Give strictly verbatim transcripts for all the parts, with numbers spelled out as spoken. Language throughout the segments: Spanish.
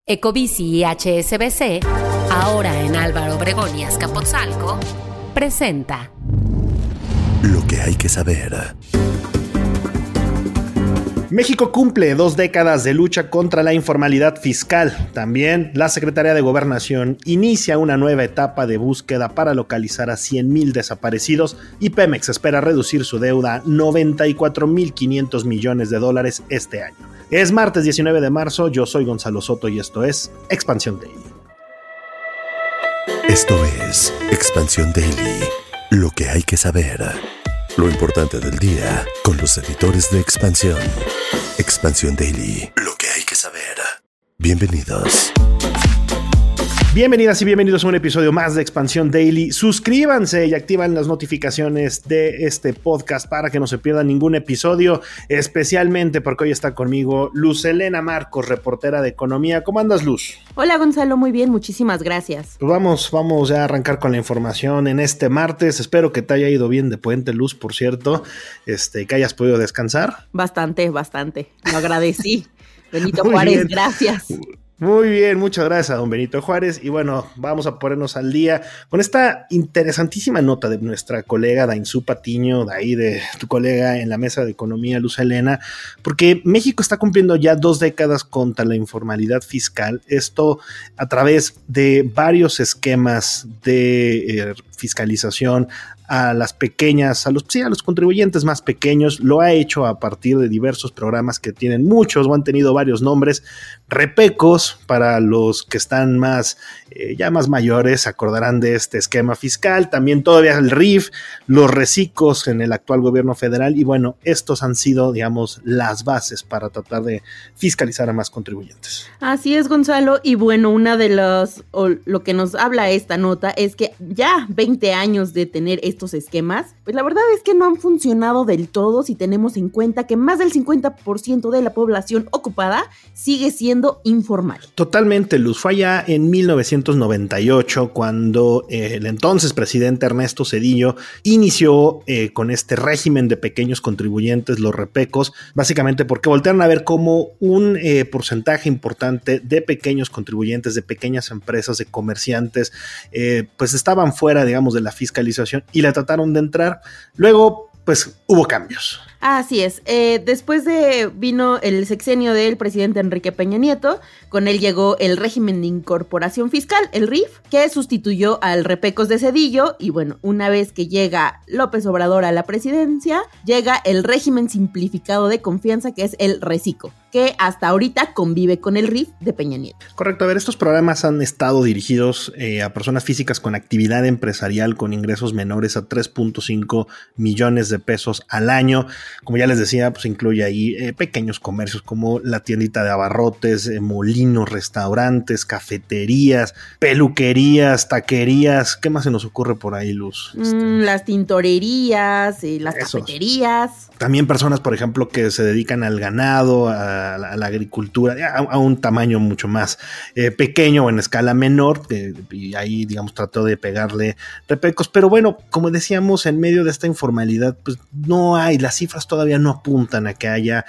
Ecobici y H S B C, ahora en Álvaro Obregón y Azcapotzalco, presenta Lo que hay que saber. México cumple dos décadas de lucha contra la informalidad fiscal. También la Secretaría de Gobernación inicia una nueva etapa de búsqueda para localizar a cien mil desaparecidos y Pemex espera reducir su deuda a noventa y cuatro mil quinientos millones de dólares este año. Es martes diecinueve de marzo, yo soy Gonzalo Soto y esto es Expansión Daily. Esto es Expansión Daily. Lo que hay que saber. Lo importante del día con los editores de Expansión. Expansión Daily. Lo que hay que saber. Bienvenidos. Bienvenidas y bienvenidos a un episodio más de Expansión Daily. Suscríbanse y activan las notificaciones de este podcast para que no se pierdan ningún episodio, especialmente porque hoy está conmigo Luz Helena Marcos, reportera de Economía. ¿Cómo andas, Luz? Hola, Gonzalo, muy bien, muchísimas gracias. Pues vamos, vamos ya a arrancar con la información en este martes. Espero que te haya ido bien de puente, Luz, por cierto, este, que hayas podido descansar. Bastante, bastante, lo agradecí. Benito Juárez, bien. Gracias. Muy bien, muchas gracias a don Benito Juárez. Y bueno, vamos a ponernos al día con esta interesantísima nota de nuestra colega Dainzú Patiño, de ahí de tu colega en la mesa de economía, Luz Helena, porque México está cumpliendo ya dos décadas contra la informalidad fiscal. Esto a través de varios esquemas de eh, fiscalización a las pequeñas, a los, sí, a los contribuyentes más pequeños. Lo ha hecho a partir de diversos programas que tienen muchos o han tenido varios nombres. Repecos, para los que están más, eh, ya más mayores, se acordarán de este esquema fiscal. También todavía el R I F, los recicos en el actual gobierno federal. Y bueno, estos han sido, digamos, las bases para tratar de fiscalizar a más contribuyentes. Así es, Gonzalo. Y bueno, una de las, o lo que nos habla esta nota es que ya veinte años de tener este estos esquemas, pues la verdad es que no han funcionado del todo si tenemos en cuenta que más del cincuenta por ciento de la población ocupada sigue siendo informal. Totalmente, Luz. Fue allá en mil novecientos noventa y ocho cuando eh, el entonces presidente Ernesto Zedillo inició eh, con este régimen de pequeños contribuyentes, los repecos, básicamente porque voltearon a ver cómo un eh, porcentaje importante de pequeños contribuyentes, de pequeñas empresas, de comerciantes, eh, pues estaban fuera, digamos, de la fiscalización y la trataron de entrar. Luego, pues, hubo cambios. Así es, eh, después de vino el sexenio del presidente Enrique Peña Nieto, con él llegó el régimen de incorporación fiscal, el R I F, que sustituyó al repecos de Zedillo, y bueno, una vez que llega López Obrador a la presidencia, llega el régimen simplificado de confianza, que es el RECICO, que hasta ahorita convive con el R I F de Peña Nieto. Correcto, a ver, estos programas han estado dirigidos eh, a personas físicas con actividad empresarial con ingresos menores a tres punto cinco millones de pesos al año. Como ya les decía, pues incluye ahí eh, pequeños comercios como la tiendita de abarrotes, eh, molinos, restaurantes, cafeterías, peluquerías, taquerías. ¿Qué más se nos ocurre por ahí, Luz? Mm, este... Las tintorerías, eh, las Esos. cafeterías. También personas, por ejemplo, que se dedican al ganado, a, a, la, a la agricultura, a, a un tamaño mucho más eh, pequeño o en escala menor. Eh, y ahí, digamos, trató de pegarle repecos. Pero bueno, como decíamos, en medio de esta informalidad, pues no hay, las cifras todavía no apuntan a que haya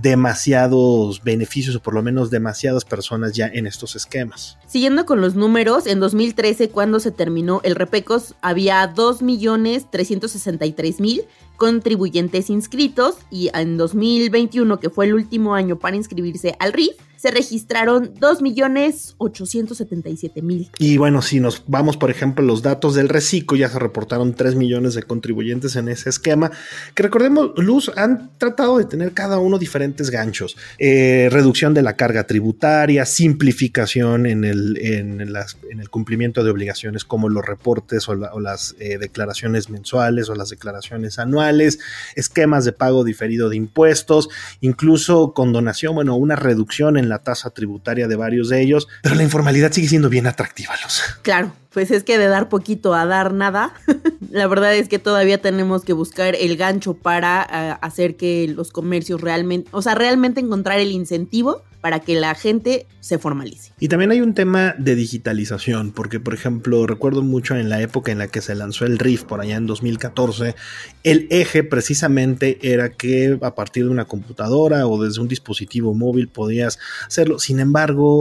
demasiados beneficios o por lo menos demasiadas personas ya en estos esquemas. Siguiendo con los números, en dos mil trece, cuando se terminó el repecos, había dos millones trescientos sesenta y tres mil contribuyentes inscritos y en dos mil veintiuno, que fue el último año para inscribirse al R I F, se registraron dos millones ochocientos setenta y siete mil. Y bueno, si nos vamos, por ejemplo, los datos del RECICO, ya se reportaron tres millones de contribuyentes en ese esquema, que recordemos, Luz, han tratado de tener cada uno diferentes ganchos. Eh, reducción de la carga tributaria, simplificación en el, en las, en el cumplimiento de obligaciones como los reportes o, la, o las eh, declaraciones mensuales o las declaraciones anuales, esquemas de pago diferido de impuestos, incluso condonación, bueno, una reducción en la tasa tributaria de varios de ellos, pero la informalidad sigue siendo bien atractiva, Luz. Claro, pues es que de dar poquito a dar nada, la verdad es que todavía tenemos que buscar el gancho para uh, hacer que los comercios realmente, o sea, realmente encontrar el incentivo para que la gente se formalice. Y también hay un tema de digitalización, porque por ejemplo, recuerdo mucho en la época en la que se lanzó el R I F, por allá en dos mil catorce, el eje precisamente era que a partir de una computadora o desde un dispositivo móvil podías hacerlo. Sin embargo,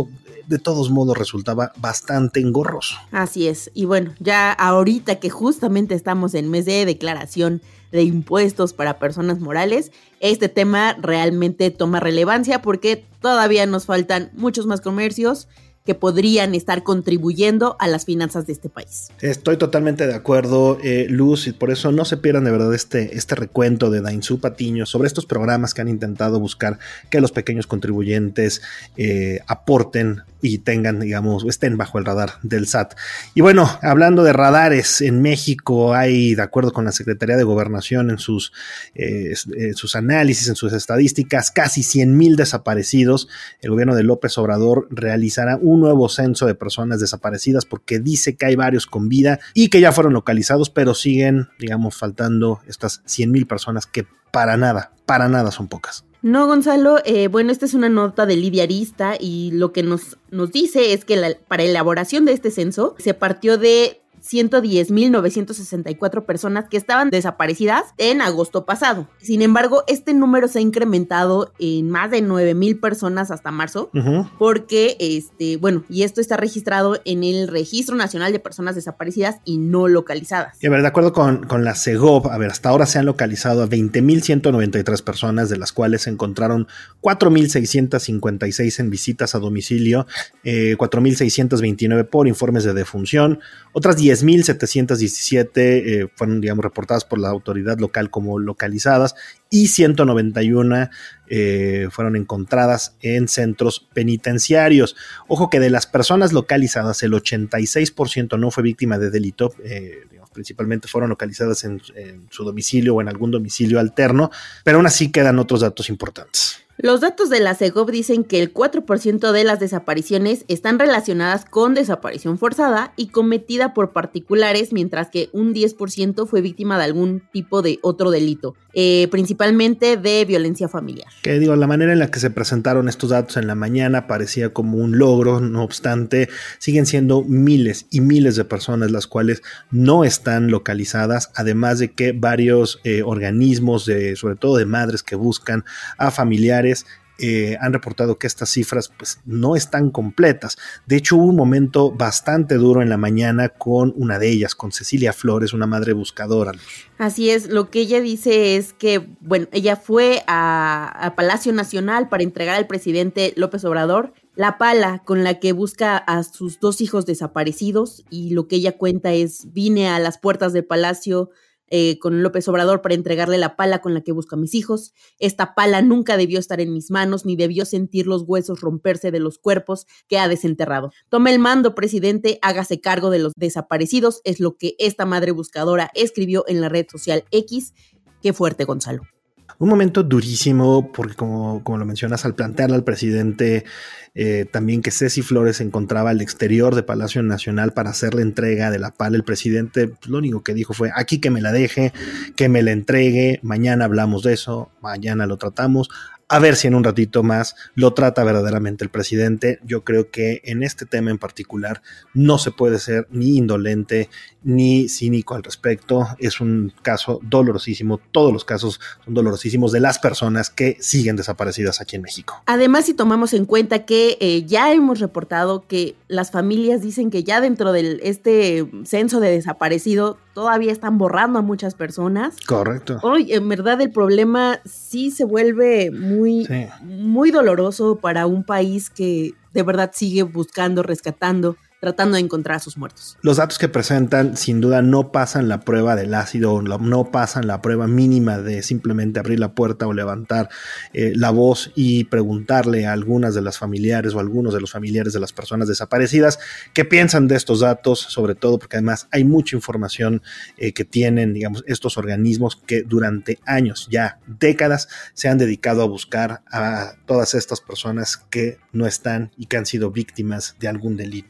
de todos modos resultaba bastante engorroso. Así es, y bueno, ya ahorita que justamente estamos en mes de declaración de impuestos para personas morales, este tema realmente toma relevancia porque todavía nos faltan muchos más comercios que podrían estar contribuyendo a las finanzas de este país. Estoy totalmente de acuerdo, eh, Luz, y por eso no se pierdan de verdad este, este recuento de Dainsú Patiño sobre estos programas que han intentado buscar que los pequeños contribuyentes eh, aporten y tengan, digamos, estén bajo el radar del S A T. Y bueno, hablando de radares, en México hay, de acuerdo con la Secretaría de Gobernación en sus, eh, en sus análisis, en sus estadísticas, casi cien mil desaparecidos. El gobierno de López Obrador realizará un nuevo censo de personas desaparecidas porque dice que hay varios con vida y que ya fueron localizados, pero siguen, digamos, faltando estas cien mil personas que para nada, para nada son pocas. No, Gonzalo, eh, bueno, esta es una nota de Lidia Arista y lo que nos, nos dice es que la, para elaboración de este censo se partió de ciento diez mil novecientos sesenta y cuatro personas que estaban desaparecidas en agosto pasado. Sin embargo, este número se ha incrementado en más de nueve mil personas hasta marzo, uh-huh. porque, este, bueno, y esto está registrado en el Registro Nacional de Personas Desaparecidas y No Localizadas. Y a ver, de acuerdo con, con la Segov, a ver, hasta ahora se han localizado a veinte mil ciento noventa y tres personas, de las cuales se encontraron cuatro mil seiscientos cincuenta y seis en visitas a domicilio, eh, cuatro mil seiscientos veintinueve por informes de defunción, otras diez mil setecientos diecisiete eh, fueron, digamos, reportadas por la autoridad local como localizadas y ciento noventa y uno eh, fueron encontradas en centros penitenciarios. Ojo que de las personas localizadas, el ochenta y seis por ciento no fue víctima de delito, eh, digamos, principalmente fueron localizadas en, en su domicilio o en algún domicilio alterno, pero aún así quedan otros datos importantes. Los datos de la Segov dicen que el cuatro por ciento de las desapariciones están relacionadas con desaparición forzada y cometida por particulares, mientras que un diez por ciento fue víctima de algún tipo de otro delito, eh, principalmente de violencia familiar. Que digo, la manera en la que se presentaron estos datos en la mañana parecía como un logro, no obstante, siguen siendo miles y miles de personas las cuales no están localizadas, además de que varios eh, organismos, de, sobre todo de madres que buscan a familiares, Eh, han reportado que estas cifras pues no están completas. De hecho, hubo un momento bastante duro en la mañana con una de ellas, con Cecilia Flores, una madre buscadora. Así es, lo que ella dice es que, bueno, ella fue a, a Palacio Nacional para entregar al presidente López Obrador la pala con la que busca a sus dos hijos desaparecidos, y lo que ella cuenta es: vine a las puertas del Palacio Eh, con López Obrador para entregarle la pala con la que busco a mis hijos. Esta pala nunca debió estar en mis manos, ni debió sentir los huesos romperse de los cuerpos que ha desenterrado. Tome el mando, presidente, hágase cargo de los desaparecidos, es lo que esta madre buscadora escribió en la red social X. Qué fuerte, Gonzalo. Un momento durísimo porque, como, como lo mencionas, al plantearle al presidente eh, también que Ceci Flores se encontraba al exterior de Palacio Nacional para hacerle entrega de la pala, el presidente pues, lo único que dijo fue: aquí que me la deje, que me la entregue, mañana hablamos de eso, mañana lo tratamos. A ver si en un ratito más lo trata verdaderamente el presidente. Yo creo que en este tema en particular no se puede ser ni indolente ni cínico al respecto. Es un caso dolorosísimo. Todos los casos son dolorosísimos de las personas que siguen desaparecidas aquí en México. Además, si tomamos en cuenta que eh, ya hemos reportado que las familias dicen que ya dentro de este censo de desaparecido todavía están borrando a muchas personas. Correcto. Hoy, en verdad, el problema sí se vuelve muy, sí. muy doloroso para un país que de verdad sigue buscando, rescatando, tratando de encontrar a sus muertos. Los datos que presentan sin duda no pasan la prueba del ácido, no pasan la prueba mínima de simplemente abrir la puerta o levantar eh, la voz y preguntarle a algunas de las familiares o a algunos de los familiares de las personas desaparecidas qué piensan de estos datos, sobre todo porque además hay mucha información eh, que tienen, digamos, estos organismos que durante años, ya décadas, se han dedicado a buscar a todas estas personas que no están y que han sido víctimas de algún delito, muchos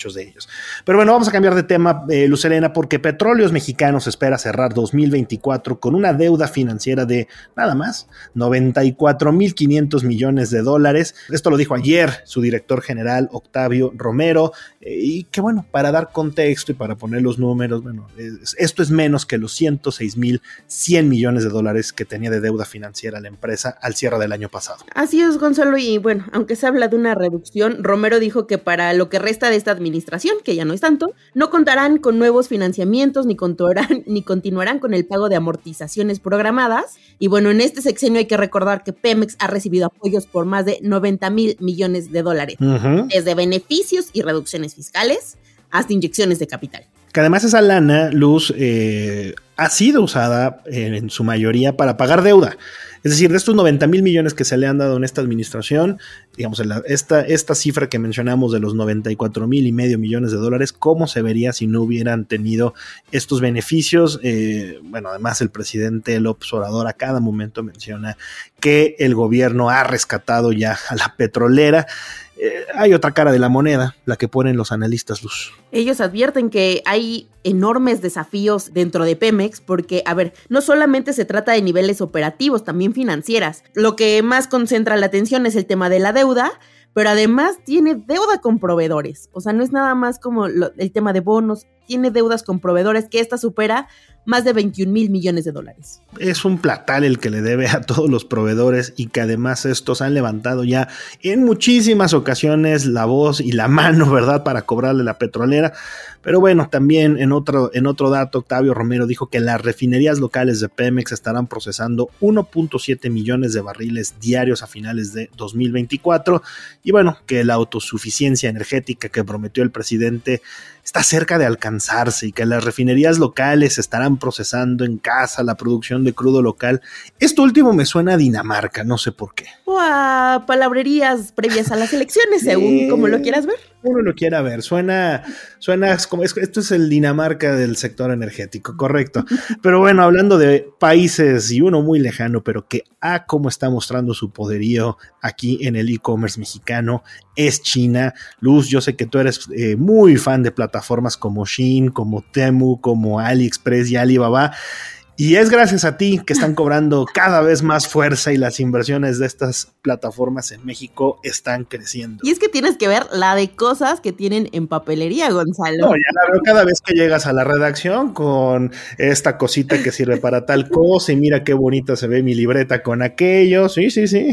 muchos de ellos. Pero bueno, vamos a cambiar de tema, eh, Luz Helena, porque Petróleos Mexicanos espera cerrar dos mil veinticuatro con una deuda financiera de nada más noventa y cuatro mil quinientos millones de dólares. Esto lo dijo ayer su director general Octavio Romero, eh, y que bueno, para dar contexto y para poner los números, bueno, es, esto es menos que los ciento seis mil cien millones de dólares que tenía de deuda financiera la empresa al cierre del año pasado. Así es, Gonzalo, y bueno, aunque se habla de una reducción, Romero dijo que para lo que resta de esta administración, que ya no es tanto, no contarán con nuevos financiamientos ni continuarán, ni continuarán con el pago de amortizaciones programadas. Y bueno, en este sexenio hay que recordar que Pemex ha recibido apoyos por más de noventa mil millones de dólares, uh-huh. desde beneficios y reducciones fiscales hasta inyecciones de capital. Que además esa lana, Luz, eh, ha sido usada en, en su mayoría para pagar deuda. Es decir, de estos noventa mil millones que se le han dado en esta administración, digamos, la, esta, esta cifra que mencionamos de los noventa y cuatro mil y medio millones de dólares, ¿cómo se vería si no hubieran tenido estos beneficios? Eh, bueno, además el presidente López Obrador a cada momento menciona que el gobierno ha rescatado ya a la petrolera. Eh, hay otra cara de la moneda, la que ponen los analistas, Luz. Ellos advierten que hay enormes desafíos dentro de Pemex porque, a ver, no solamente se trata de niveles operativos, también financieras. Lo que más concentra la atención es el tema de la deuda, pero además tiene deuda con proveedores. O sea, no es nada más como lo, el tema de bonos, tiene deudas con proveedores que esta supera más de veintiún mil millones de dólares. Es un platal el que le debe a todos los proveedores y que además estos han levantado ya en muchísimas ocasiones la voz y la mano, ¿verdad?, para cobrarle la petrolera. Pero bueno, también en otro, en otro dato, Octavio Romero dijo que las refinerías locales de Pemex estarán procesando uno punto siete millones de barriles diarios a finales de dos mil veinticuatro y bueno, que la autosuficiencia energética que prometió el presidente está cerca de alcanzarse y que las refinerías locales estarán procesando en casa la producción de crudo local. Esto último me suena a Dinamarca, no sé por qué. O a palabrerías previas a las elecciones, sí, según como lo quieras ver. Uno lo quiera ver, suena, suena como, esto es el Dinamarca del sector energético, correcto. Pero bueno, hablando de países y uno muy lejano, pero que a cómo está mostrando su poderío aquí en el e-commerce mexicano, es China. Luz, yo sé que tú eres eh, muy fan de plataformas como Shein, como Temu, como AliExpress y Alibaba. Y es gracias a ti que están cobrando cada vez más fuerza y las inversiones de estas plataformas en México están creciendo. Y es que tienes que ver la de cosas que tienen en papelería, Gonzalo. No, ya la veo cada vez que llegas a la redacción con esta cosita que sirve para tal cosa y mira qué bonita se ve mi libreta con aquello. Sí, sí, sí.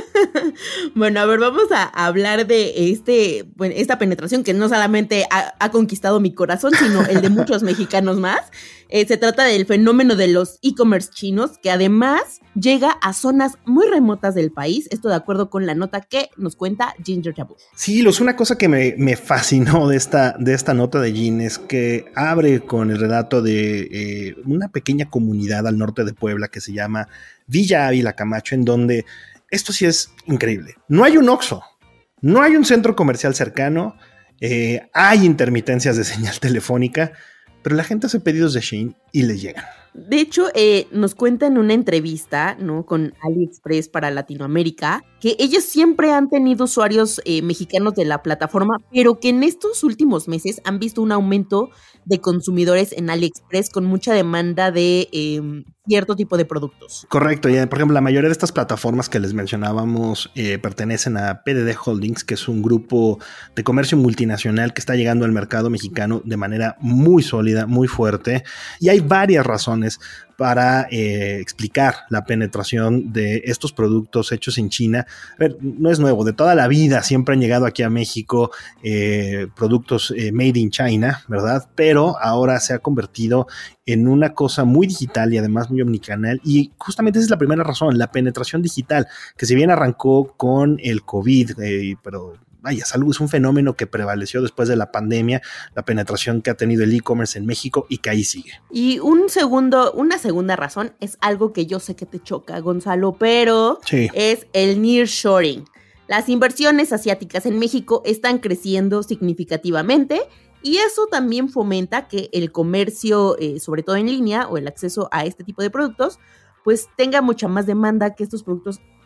Bueno, a ver, vamos a hablar de este, bueno, esta penetración que no solamente ha, ha conquistado mi corazón, sino el de muchos mexicanos más. Eh, se trata del fenómeno de los e-commerce chinos, que además llega a zonas muy remotas del país. Esto de acuerdo con la nota que nos cuenta Ginger Tabú. Sí, Luz, una cosa que me, me fascinó de esta, de esta nota de Gin es que abre con el relato de eh, una pequeña comunidad al norte de Puebla que se llama Villa Ávila Camacho, en donde esto sí es increíble. No hay un Oxxo, no hay un centro comercial cercano, eh, hay intermitencias de señal telefónica, pero la gente hace pedidos de Shein y le llegan. De hecho, eh, nos cuenta en una entrevista, ¿no?, con AliExpress para Latinoamérica, que ellos siempre han tenido usuarios eh, mexicanos de la plataforma, pero que en estos últimos meses han visto un aumento de consumidores en AliExpress con mucha demanda de eh, cierto tipo de productos. Correcto, y por ejemplo, la mayoría de estas plataformas que les mencionábamos eh, pertenecen a P D D Holdings, que es un grupo de comercio multinacional que está llegando al mercado mexicano de manera muy sólida, muy fuerte, y hay varias razones para eh, explicar la penetración de estos productos hechos en China. A ver, no es nuevo, de toda la vida siempre han llegado aquí a México eh, productos eh, made in China, ¿verdad? Pero ahora se ha convertido en una cosa muy digital y además muy omnicanal, y justamente esa es la primera razón, la penetración digital, que si bien arrancó con el COVID, eh, pero vaya, salud, es un fenómeno que prevaleció después de la pandemia, la penetración que ha tenido el e-commerce en México y que ahí sigue. Y un segundo, una segunda razón es algo que yo sé que te choca, Gonzalo, pero sí, es el nearshoring. Las inversiones asiáticas en México están creciendo significativamente y eso también fomenta que el comercio, eh, sobre todo en línea, o el acceso a este tipo de productos, pues tenga mucha más demanda, que estos productos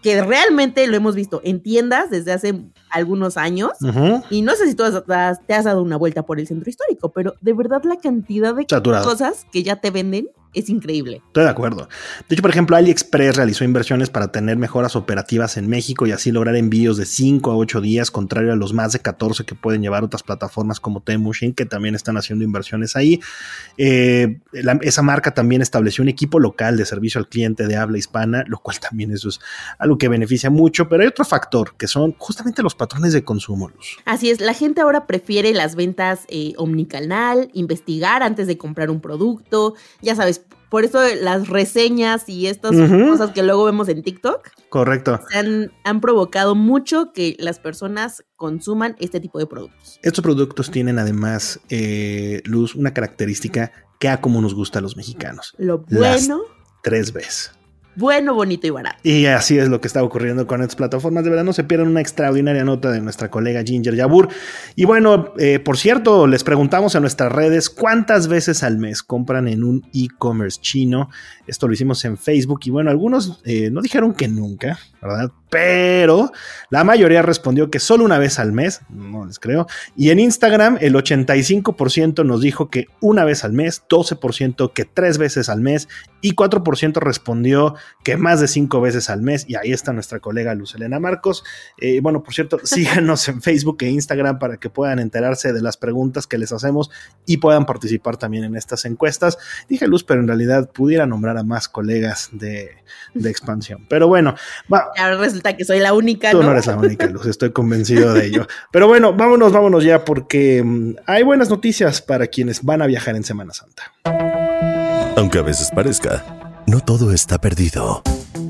que realmente lo hemos visto en tiendas desde hace algunos años. Uh-huh. Y no sé si tú has, te has dado una vuelta por el centro histórico, pero de verdad la cantidad de Saturado. Cosas que ya te venden es increíble. Estoy de acuerdo. De hecho, por ejemplo, AliExpress realizó inversiones para tener mejoras operativas en México y así lograr envíos de cinco a ocho días, contrario a los más de catorce que pueden llevar otras plataformas como Temu, Shein, que también están haciendo inversiones ahí. Eh, la, esa marca también estableció un equipo local de servicio al cliente de habla hispana, lo cual también eso es algo que beneficia mucho, pero hay otro factor, que son justamente los patrones de consumo, Luz. Así es, la gente ahora prefiere las ventas eh, omnicanal, investigar antes de comprar un producto, ya sabes, por eso las reseñas y estas uh-huh. cosas que luego vemos en TikTok. Correcto. Han, han provocado mucho que las personas consuman este tipo de productos. Estos productos tienen además, eh, Luz, una característica que a como nos gusta a los mexicanos. Lo bueno. Las tres Bs. Bueno, bonito y barato. Y así es lo que está ocurriendo con estas plataformas. De verdad, no se pierdan una extraordinaria nota de nuestra colega Ginger Yabur. Y bueno, eh, por cierto, les preguntamos en nuestras redes cuántas veces al mes compran en un e-commerce chino. Esto lo hicimos en Facebook y bueno, algunos eh, no dijeron que nunca, ¿verdad? Pero la mayoría respondió que solo una vez al mes, no les creo. Y en Instagram el ochenta y cinco por ciento nos dijo que una vez al mes, doce por ciento que tres veces al mes y cuatro por ciento respondió que más de cinco veces al mes. Y ahí está nuestra colega Luz Helena Marcos. Eh, bueno, por cierto, síganos en Facebook e Instagram para que puedan enterarse de las preguntas que les hacemos y puedan participar también en estas encuestas. Dije Luz, pero en realidad pudiera nombrar a más colegas de, de Expansión. Pero bueno, va. Ahora resulta que soy la única, Tú ¿no? no eres la única, Luz, estoy convencido de ello. Pero bueno, vámonos, vámonos ya porque um, hay buenas noticias para quienes van a viajar en Semana Santa. Aunque a veces parezca, no todo está perdido.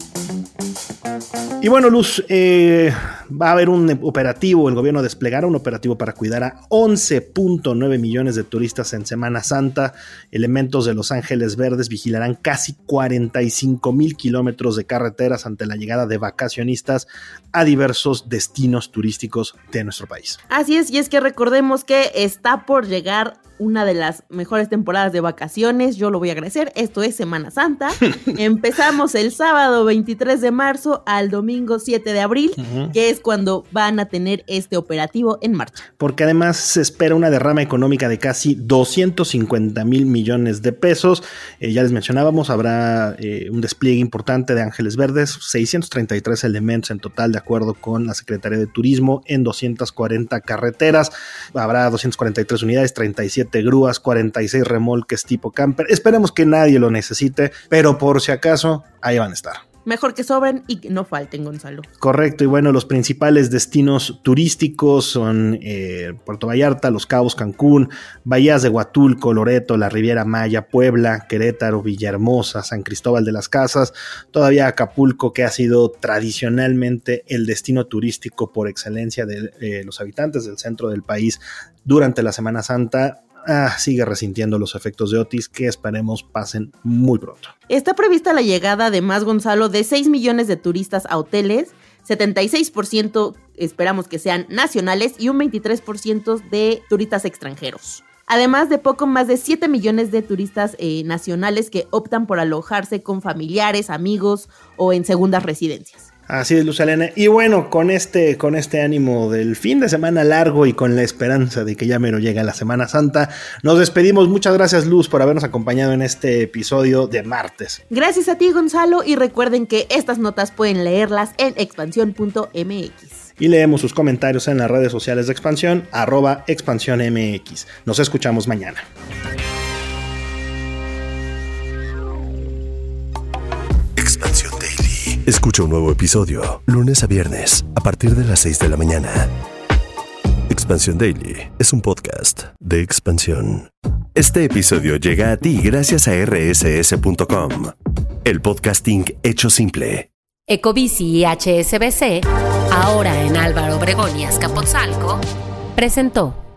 Y bueno, Luz, eh, va a haber un operativo, el gobierno desplegará un operativo para cuidar a once punto nueve millones de turistas en Semana Santa. Elementos de Los Ángeles Verdes vigilarán casi cuarenta y cinco mil kilómetros de carreteras ante la llegada de vacacionistas a diversos destinos turísticos de nuestro país. Así es, y es que recordemos que está por llegar una de las mejores temporadas de vacaciones, yo lo voy a agradecer, esto es Semana Santa. Empezamos el sábado veintitrés de marzo al domingo siete de abril, uh-huh. que es cuando van a tener este operativo en marcha. Porque además se espera una derrama económica de casi doscientos cincuenta mil millones de pesos. Eh, ya les mencionábamos, habrá eh, un despliegue importante de Ángeles Verdes, seiscientos treinta y tres elementos en total, de acuerdo con la Secretaría de Turismo, en doscientas cuarenta carreteras. Habrá doscientas cuarenta y tres unidades, treinta y siete grúas, cuarenta y seis remolques tipo camper. Esperemos que nadie lo necesite, pero por si acaso, ahí van a estar. Mejor que sobren y que no falten, Gonzalo. Correcto, y bueno, los principales destinos turísticos son eh, Puerto Vallarta, Los Cabos, Cancún, Bahías de Huatulco, Loreto, la Riviera Maya, Puebla, Querétaro, Villahermosa, San Cristóbal de las Casas, todavía Acapulco, que ha sido tradicionalmente el destino turístico por excelencia de eh, los habitantes del centro del país durante la Semana Santa. Ah, sigue resintiendo los efectos de Otis que esperemos pasen muy pronto. Está prevista la llegada, además, Gonzalo, de seis millones de turistas a hoteles, setenta y seis por ciento esperamos que sean nacionales y un veintitrés por ciento de turistas extranjeros. Además de poco más de siete millones de turistas eh, nacionales que optan por alojarse con familiares, amigos o en segundas residencias. Así es, Luz Helena. Y bueno, con este, con este ánimo del fin de semana largo y con la esperanza de que ya mero llega la Semana Santa, nos despedimos. Muchas gracias, Luz, por habernos acompañado en este episodio de martes. Gracias a ti, Gonzalo, y recuerden que estas notas pueden leerlas en expansión punto m x. Y leemos sus comentarios en las redes sociales de Expansión, arroba Expansión M X. Nos escuchamos mañana. Expansión Daily. Escucha un nuevo episodio lunes a viernes a partir de las seis de la mañana. Expansión Daily es un podcast de Expansión. Este episodio llega a ti gracias a erre ese ese punto com, el podcasting hecho simple. Ecobici y H S B C, ahora en Álvaro Obregón y Azcapotzalco, presentó